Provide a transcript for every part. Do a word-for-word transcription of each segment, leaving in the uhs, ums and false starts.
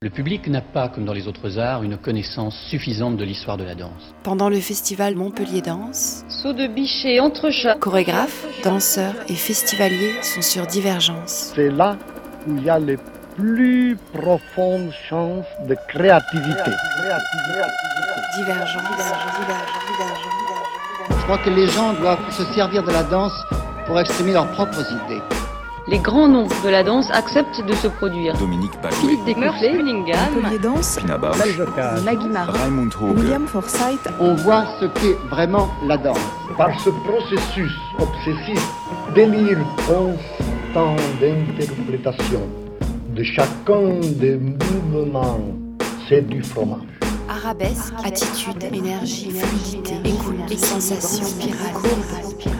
Le public n'a pas, comme dans les autres arts, une connaissance suffisante de l'histoire de la danse. Pendant le festival Montpellier Danse, saut de bichet entre chats, chorégraphes, danseurs et festivaliers sont sur Divergence. C'est là où il y a les plus profondes chances de créativité. Divergence, divergence, divergence, divergence. Je crois que les gens doivent se servir de la danse pour exprimer leurs propres idées. Les grands noms de la danse acceptent de se produire. Dominique Balouet, Philippe Descouflé, Cunningham, Montpellier Danse, Pina Bausch, Nagui Marin, Raimund Hoge. William Forsythe. On voit ce qu'est vraiment la danse. Par ce processus obsessif, délire constant d'interprétation de chacun des mouvements, c'est du fromage. Arabesque, attitude, énergie, fluidité, écoute, sensation, spirale, spirale.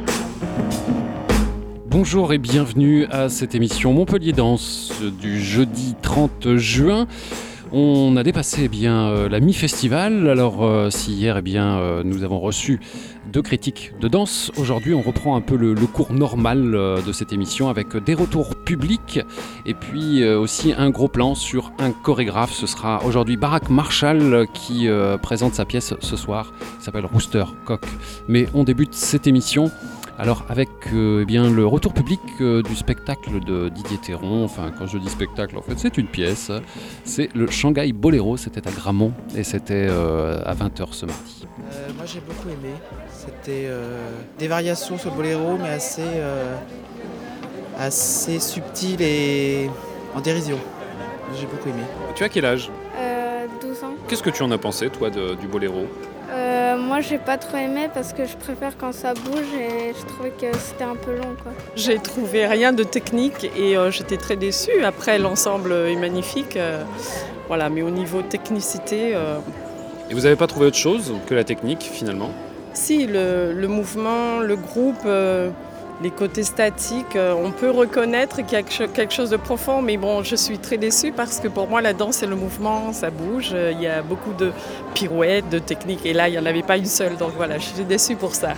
Bonjour et bienvenue à cette émission Montpellier Danse du jeudi trente juin. On a dépassé eh bien, euh, la mi-festival, alors euh, si hier eh bien, euh, nous avons reçu deux critiques de danse, aujourd'hui on reprend un peu le, le cours normal euh, de cette émission avec des retours publics et puis euh, aussi un gros plan sur un chorégraphe. Ce sera aujourd'hui Barak Marshall qui euh, présente sa pièce ce soir, qui s'appelle Rooster Cock. Mais on débute cette émission alors avec euh, eh bien, le retour public euh, du spectacle de Didier Théron. Enfin, quand je dis spectacle, en fait, c'est une pièce. C'est le Shanghai Boléro. C'était à Grammont et c'était euh, à vingt heures ce mardi. Euh, moi, j'ai beaucoup aimé. C'était euh, des variations sur le boléro, mais assez, euh, assez subtiles et en dérision. J'ai beaucoup aimé. Tu as quel âge ? euh, douze ans. Qu'est-ce que tu en as pensé, toi, de, du boléro ? Euh, moi, j'ai pas trop aimé parce que je préfère quand ça bouge et je trouvais que c'était un peu long, quoi. J'ai trouvé rien de technique et euh, j'étais très déçue. Après, l'ensemble est magnifique, euh, voilà. Mais au niveau technicité, euh... et vous n'avez pas trouvé autre chose que la technique, finalement ? Si, le, le mouvement, le groupe, euh, les côtés statiques, euh, on peut reconnaître qu'il y a quelque chose de profond, mais bon, je suis très déçue parce que pour moi, la danse, c'est le mouvement, ça bouge, euh, il y a beaucoup de pirouettes, de techniques, et là, il n'y en avait pas une seule, donc voilà, je suis déçue pour ça.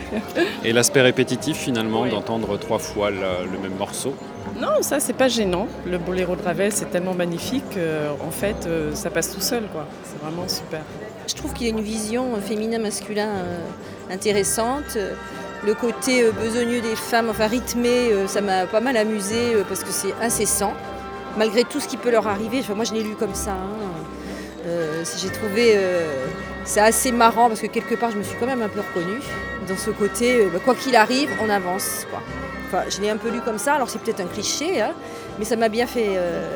Et l'aspect répétitif, finalement, oui. D'entendre trois fois le, le même morceau ? Non, ça, c'est pas gênant. Le boléro de Ravel, c'est tellement magnifique, euh, en fait, euh, ça passe tout seul, quoi. C'est vraiment super. Je trouve qu'il y a une vision féminin-masculin euh, intéressante. Le côté euh, besogneux des femmes, enfin rythmé, euh, ça m'a pas mal amusé euh, parce que c'est incessant. Malgré tout ce qui peut leur arriver, enfin, moi je l'ai lu comme ça. Hein. Euh, j'ai trouvé euh, ça assez marrant parce que quelque part je me suis quand même un peu reconnue dans ce côté, euh, bah, quoi qu'il arrive, on avance, quoi. Enfin, je l'ai un peu lu comme ça, alors c'est peut-être un cliché, hein, mais ça m'a bien fait, euh,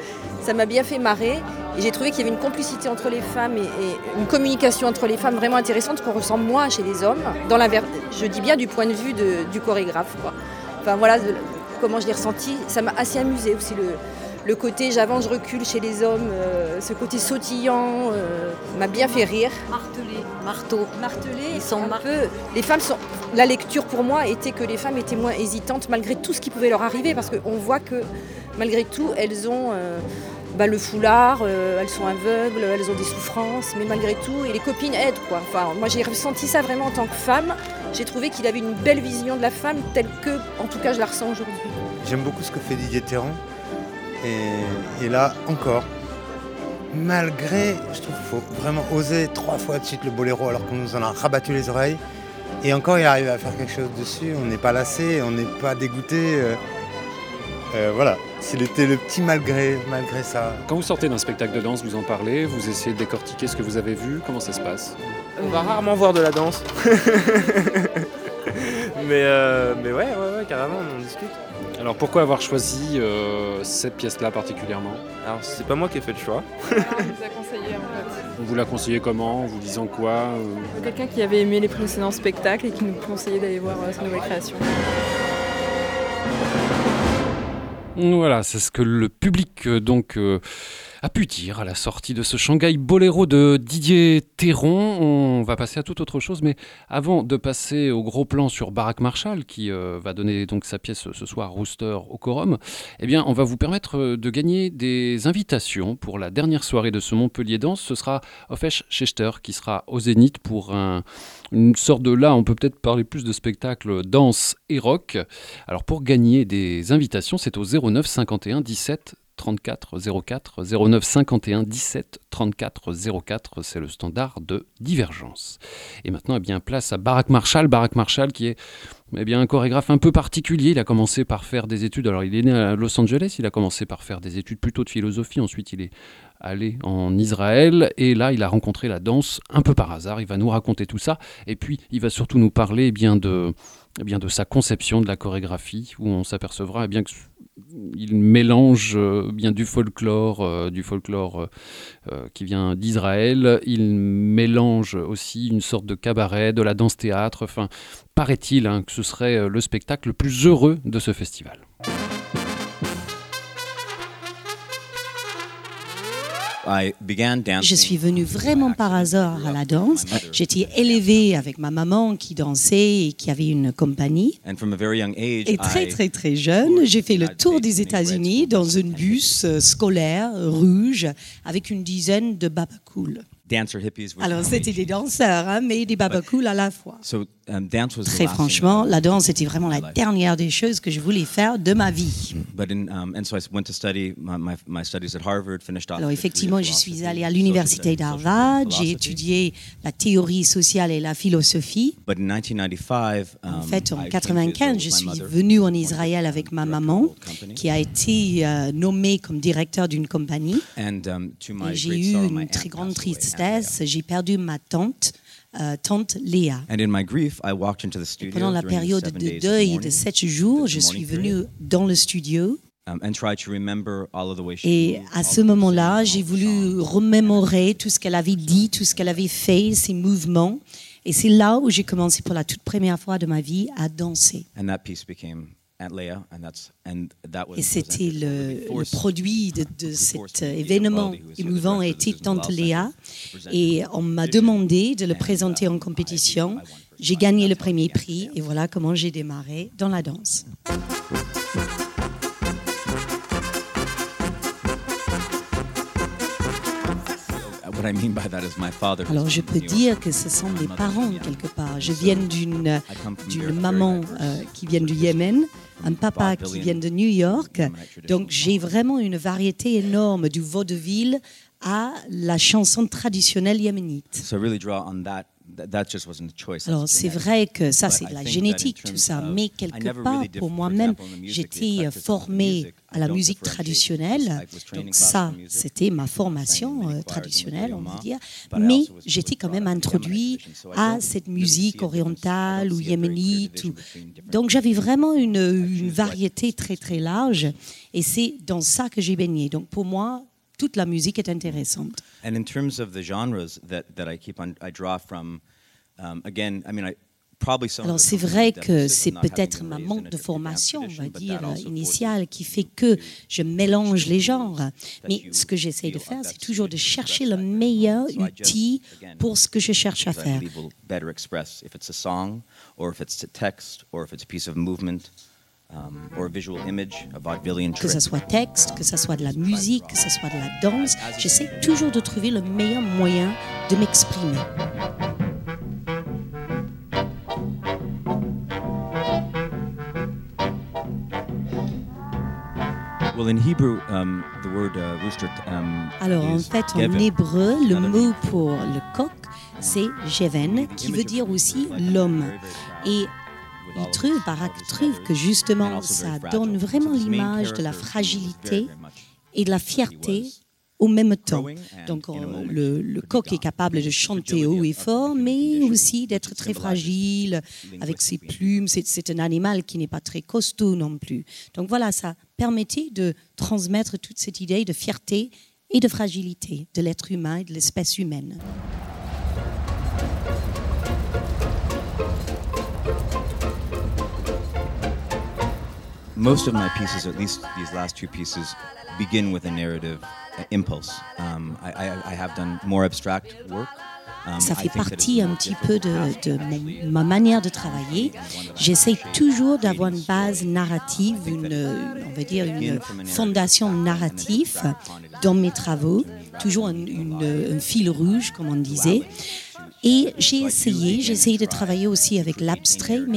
ça m'a bien fait marrer. Et j'ai trouvé qu'il y avait une complicité entre les femmes et, et une communication entre les femmes vraiment intéressante qu'on ressent moins chez les hommes. Dans l'inver... Je dis bien du point de vue de, du chorégraphe, quoi. Enfin voilà de, comment je l'ai ressenti. Ça m'a assez amusé aussi le, le côté j'avance, je recule chez les hommes, euh, ce côté sautillant euh, m'a bien fait rire. Martelé, marteau, martelé. Ils sont un mar- peu. Les femmes sont. La lecture pour moi était que les femmes étaient moins hésitantes malgré tout ce qui pouvait leur arriver parce qu'on voit que malgré tout elles ont. Euh, Bah, le foulard, euh, elles sont aveugles, elles ont des souffrances, mais malgré tout, et les copines aident, quoi. Enfin, moi j'ai ressenti ça vraiment en tant que femme. J'ai trouvé qu'il avait une belle vision de la femme telle que, en tout cas, je la ressens aujourd'hui. J'aime beaucoup ce que fait Didier Théron. Et, et là, encore, malgré, je trouve qu'il faut vraiment oser trois fois de suite le boléro alors qu'on nous en a rabattu les oreilles. Et encore, il arrive à faire quelque chose dessus. On n'est pas lassé, on n'est pas dégoûté. Euh, euh, voilà. C'était le petit malgré, malgré ça. Quand vous sortez d'un spectacle de danse, vous en parlez, vous essayez de décortiquer ce que vous avez vu, comment ça se passe ? On va rarement voir de la danse. mais, euh, mais ouais, ouais, ouais, carrément, on en discute. Alors pourquoi avoir choisi euh, cette pièce-là particulièrement ? Alors c'est pas moi qui ai fait le choix. On nous a conseillé en fait. On vous l'a conseillé comment ? En vous disant quoi ? euh... Quelqu'un qui avait aimé les précédents spectacles et qui nous conseillait d'aller voir euh, sa nouvelle création. Voilà, c'est ce que le public euh, donc euh, a pu dire à la sortie de ce Shanghai Boléro de Didier Théron. On va passer à toute autre chose, mais avant de passer au gros plan sur Barak Marshall, qui euh, va donner donc sa pièce ce soir, Rooster au Quorum, eh bien, on va vous permettre de gagner des invitations pour la dernière soirée de ce Montpellier Danse. Ce sera Hofesh Schechter qui sera au Zénith pour un, une sorte de, là, on peut peut-être parler plus de spectacle danse et rock. Alors pour gagner des invitations, c'est au zéro neuf cinquante et un dix-sept trente-quatre zéro quatre, zéro neuf cinquante et un dix-sept trente-quatre zéro quatre, c'est le standard de Divergence. Et maintenant, eh bien, place à Barak Marshall. Barak Marshall qui est eh bien, un chorégraphe un peu particulier. Il a commencé par faire des études, alors il est né à Los Angeles, il a commencé par faire des études plutôt de philosophie, ensuite il est allé en Israël, et là il a rencontré la danse un peu par hasard. Il va nous raconter tout ça, et puis il va surtout nous parler eh bien, de, eh bien, de sa conception de la chorégraphie, où on s'apercevra eh bien, que il mélange euh, bien du folklore, euh, du folklore euh, euh, qui vient d'Israël. Il mélange aussi une sorte de cabaret, de la danse-théâtre. Enfin, paraît-il hein, que ce serait euh, le spectacle le plus heureux de ce festival. Je suis venue vraiment par hasard à la danse. J'étais élevée avec ma maman qui dansait et qui avait une compagnie. Et très très très jeune, j'ai fait le tour des États-Unis dans un bus scolaire rouge avec une dizaine de babacools. Alors c'était des danseurs, hein, mais des babacools à la fois. Très franchement, la danse était vraiment la dernière des choses que je voulais faire de ma vie. Alors effectivement, je suis allée à l'université d'Harvard, j'ai étudié la théorie sociale et la philosophie. En fait, en quatre-vingt-quinze, je suis venue en Israël avec ma maman, qui a été euh, nommée comme directeur d'une compagnie. Et j'ai eu une très grande tristesse, j'ai perdu ma tante. Euh, tante Léa. Et pendant la période de deuil de sept jours, je suis venue dans le studio. Et à ce moment-là, j'ai voulu remémorer tout ce qu'elle avait dit, tout ce qu'elle avait fait, ses mouvements. Et c'est là où j'ai commencé pour la toute première fois de ma vie à danser. Et c'était le, le produit de, de cet événement émouvant était Tante Léa. Et on m'a demandé de le présenter en compétition. J'ai gagné le premier prix et voilà comment j'ai démarré dans la danse. Alors je peux dire que ce sont mes parents quelque part. Je viens d'une, d'une maman euh, qui vient du Yémen, un papa qui vient de New York. Donc j'ai vraiment une variété énorme du vaudeville à la chanson traditionnelle yéménite. Alors c'est vrai que ça c'est de la génétique tout ça, mais quelque part pour moi-même j'étais formée à la musique traditionnelle, donc ça c'était ma formation euh, traditionnelle on va dire, mais j'étais quand même introduit à cette musique orientale ou yéménite, ou... donc j'avais vraiment une, une variété très très large et c'est dans ça que j'ai baigné. Donc pour moi toute la musique est intéressante. And in terms of the genres that, that I keep on, I draw from, um, again, I mean, I probably some. Alors c'est vrai que c'est peut-être ma manque de formation, on va dire, initiale, qui fait que je mélange les genres. Mais ce que j'essaie de faire, c'est toujours de chercher le meilleur outil pour ce que je cherche à faire. Better express if it's a song, or if it's a text, or if it's a piece of movement. Um, or a visual image, a vaudevillian trick. Que ce soit texte, que ce soit de la musique, que ce soit de la danse, j'essaie toujours de trouver le meilleur moyen de m'exprimer. Well, in Hebrew, um, the word uh, rooster. Um, Alors en fait, en hébreu, le mot pour le coq, c'est Jeven, qui veut dire aussi l'homme. Et il trouve, Barak trouve que justement ça donne vraiment l'image de la fragilité et de la fierté au même temps. Donc le, le coq est capable de chanter haut et fort, mais aussi d'être très fragile avec ses plumes. C'est, c'est un animal qui n'est pas très costaud non plus. Donc voilà, ça permettait de transmettre toute cette idée de fierté et de fragilité de l'être humain et de l'espèce humaine. Most of my pieces, at least these last two pieces, begin with a narrative impulse. Um, I, I, I have done more abstract work. Um, Ça fait partie un petit peu de, de mon, ma manière de travailler. J'essaie toujours d'avoir une base narrative, une, on va dire une fondation narrative dans mes travaux, toujours un, une, un fil rouge, comme on disait. Et j'ai essayé, j'ai essayé de travailler aussi avec l'abstrait, mais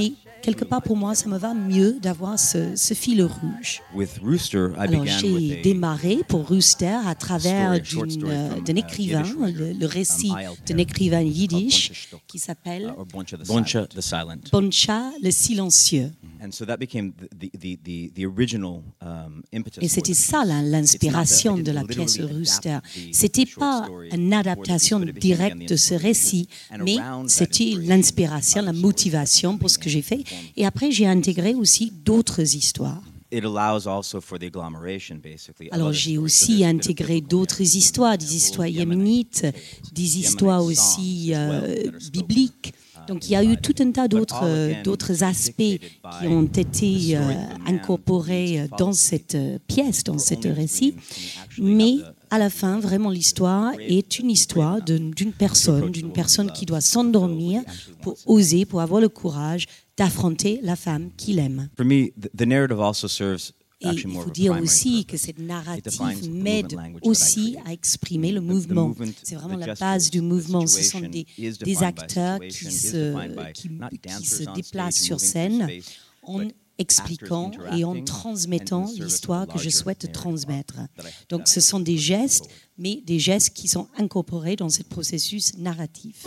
quelque part pour moi, ça me va mieux d'avoir ce, ce fil rouge. With Rooster, I Alors began j'ai with a démarré pour Rooster à travers story, a short d'une, story euh, from, d'un uh, écrivain, Yiddish le, le récit um, Eyal d'un Perer, écrivain uh, yiddish Boncha Shtok, qui s'appelle uh, or Boncha the Boncha, Silent. The Silent. Boncha le silencieux. And so that became the the the the original um, impetus. Et c'était ça la- l'inspiration de la pièce Rooster. C'était pas une adaptation directe de ce récit, mais c'était l'inspiration, la motivation pour ce que j'ai fait. Et après, j'ai intégré aussi d'autres histoires. It allows also for the agglomeration, basically. of Alors other j'ai stories. So aussi there's a bit of intégré d'autres histoires, des histoires yéménites, des histoires aussi euh, bibliques. Donc il y a eu tout un tas d'autres, euh, d'autres aspects qui ont été euh, incorporés dans cette euh, pièce, dans ce récit. Mais à la fin, vraiment, l'histoire est une histoire de- d'une personne, d'une personne qui doit s'endormir pour oser, pour avoir le courage d'affronter la femme qu'il aime. For me, the, the narrative also serves Et actually il more faut of a dire primary aussi que purpose. cette It narrative defines the m'aide movement language that I aussi create. à exprimer le The- the mouvement. movement, C'est vraiment the la gestures, base du the mouvement. Ce sont situation des, is des defined by acteurs situation, qui is se, defined by qui, not qui dancers se on déplacent stage sur moving scène through space, en but expliquant actors et en interacting transmettant and in service of l'histoire a que je larger souhaite narrative transmettre. that I- Donc that I ce sont hope des to gestes, forward. mais des gestes qui sont incorporés dans ce processus narratif.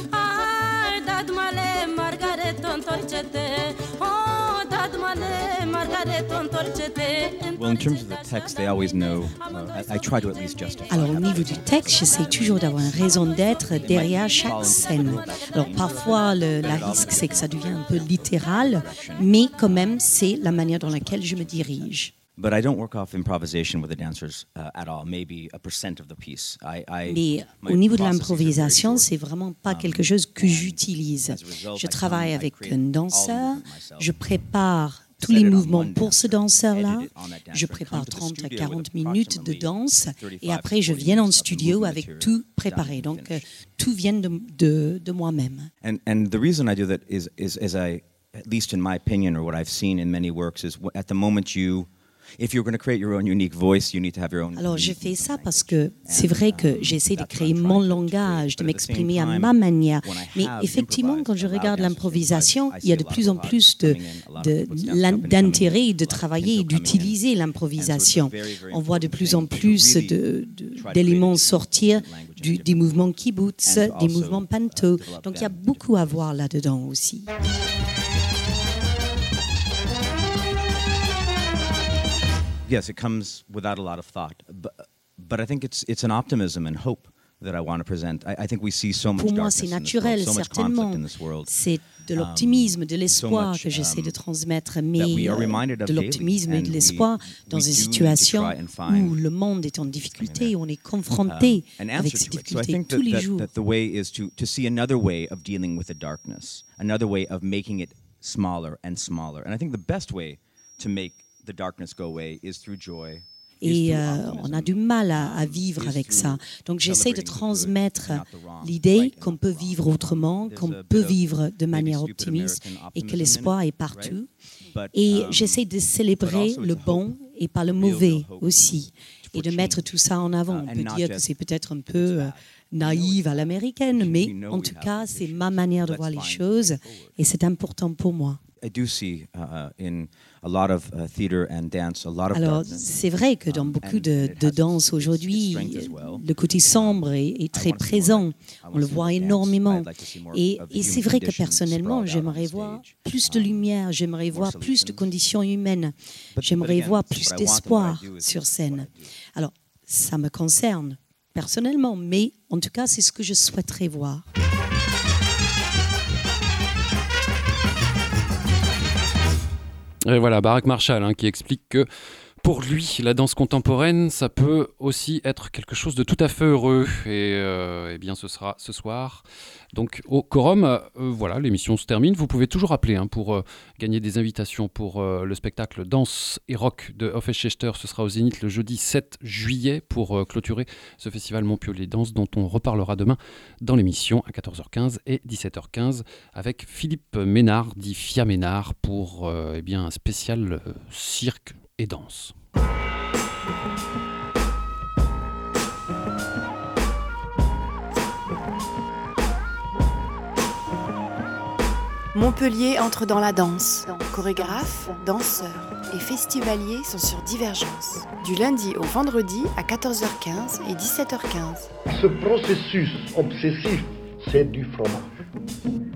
Well, in terms of the text, they always know. Uh, I, I try to at least justify. Alors au niveau du texte, j'essaie toujours d'avoir une raison d'être derrière chaque scène. Alors parfois, le la risque, c'est que ça devient un peu littéral, mais quand même, c'est la manière dans laquelle je me dirige. But I don't work off improvisation with the dancers uh, at all. Maybe a percent of the piece. I, I, Mais my au niveau de processes are very l'improvisation, short. c'est vraiment pas quelque chose que j'utilise. Je travaille avec un danseur, je prépare tous les mouvements pour ce danseur-là, je prépare trente à quarante minutes de danse et après je viens en studio avec tout préparé. Donc euh, tout vient de, de, de moi-même. And and the reason I do that is is as I, at least in my opinion, or what I've seen in many works, is wh- at the moment you, if you're going to create your own unique voice, you need to have your own. Alors je fais ça parce que c'est vrai que j'essaie de créer mon langage, de m'exprimer à ma manière. Mais effectivement, quand je regarde l'improvisation, il y a de plus en plus de, de- l'in- d'intérêt de travailler et d'utiliser l'improvisation. On voit de plus en plus de- de- d'éléments sortir du- des mouvements kibbutz, des mouvements panto. Donc il y a beaucoup à voir là-dedans aussi. Yes, it comes without a lot of thought, but but I think it's it's an optimism and hope that I want to present. I, I think we see so much Pour moi, darkness c'est in this world, naturel, so much certainement. conflict in this world. C'est de Um, l'optimisme, de so l'espoir much, que j'essaie de um, transmettre, that mais we are euh, reminded of de daily, l'optimisme et and de we- l'espoir dans we une do need to situation try and find, où le monde est en difficulté, où on est confronté um, an avec answer ces to it. So I difficultés think tous that, les that, jours. that the way is to, to see another way of dealing with the darkness, another way of making it smaller and smaller. And I think the best way to make the darkness go away is through joy. Et euh, on a du mal à, à vivre avec ça. Donc j'essaie de transmettre l'idée qu'on peut vivre autrement, qu'on peut vivre de manière optimiste et que l'espoir est partout. Et j'essaie de célébrer le bon et pas le mauvais aussi. Et de mettre tout ça en avant. On peut dire que c'est peut-être un peu euh, naïf à l'américaine, mais en tout cas, c'est ma manière de voir les choses et c'est important pour moi. I do see uh, in a lot of uh, theater and dance a lot of Alors, darkness. c'est vrai que dans beaucoup de, de danse aujourd'hui, le côté sombre est, est très présent. On le voit énormément. Et, et c'est vrai que personnellement, j'aimerais voir plus de lumière, j'aimerais voir plus de conditions humaines, j'aimerais voir plus d'espoir sur scène. Alors, ça me concerne personnellement, mais en tout cas, c'est ce que je souhaiterais voir. Et voilà, Barak Marshall hein, qui explique que pour lui, la danse contemporaine, ça peut aussi être quelque chose de tout à fait heureux. Et euh, eh bien, ce sera ce soir, donc au Quorum. Euh, voilà, l'émission se termine. Vous pouvez toujours appeler hein, pour euh, gagner des invitations pour euh, le spectacle Danse et Rock de Hoffe Schechter. Ce sera au Zénith le jeudi sept juillet pour euh, clôturer ce festival Montpellier Danse dont on reparlera demain dans l'émission à quatorze heures quinze et dix-sept heures quinze avec Philippe Ménard, dit Fia Ménard, pour euh, eh bien, un spécial euh, cirque et danse. Montpellier entre dans la danse. Chorégraphes, danseurs et festivaliers sont sur Divergence. Du lundi au vendredi à quatorze heures quinze et dix-sept heures quinze. Ce processus obsessif, c'est du fromage.